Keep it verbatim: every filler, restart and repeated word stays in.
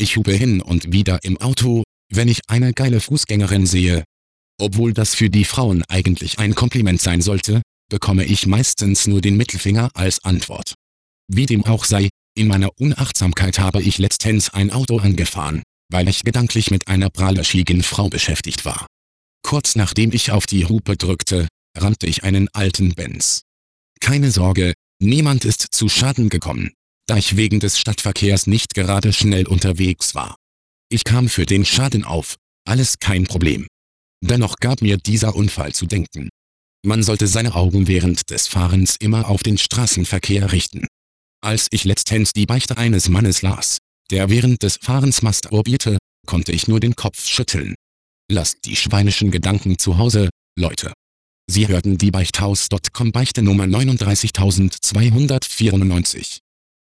Ich hupe hin und wieder im Auto, wenn ich eine geile Fußgängerin sehe. Obwohl das für die Frauen eigentlich ein Kompliment sein sollte, bekomme ich meistens nur den Mittelfinger als Antwort. Wie dem auch sei, in meiner Unachtsamkeit habe ich letztens ein Auto angefahren, weil ich gedanklich mit einer prahlerschigen Frau beschäftigt war. Kurz nachdem ich auf die Hupe drückte, rammte ich einen alten Benz. Keine Sorge, niemand ist zu Schaden gekommen, da ich wegen des Stadtverkehrs nicht gerade schnell unterwegs war. Ich kam für den Schaden auf, alles kein Problem. Dennoch gab mir dieser Unfall zu denken. Man sollte seine Augen während des Fahrens immer auf den Straßenverkehr richten. Als ich letztens die Beichte eines Mannes las, der während des Fahrens masturbierte, konnte ich nur den Kopf schütteln. Lasst die schweinischen Gedanken zu Hause, Leute. Sie hörten die Beichthaus Punkt com Beichte Nummer neununddreißigtausendzweihundertvierundneunzig.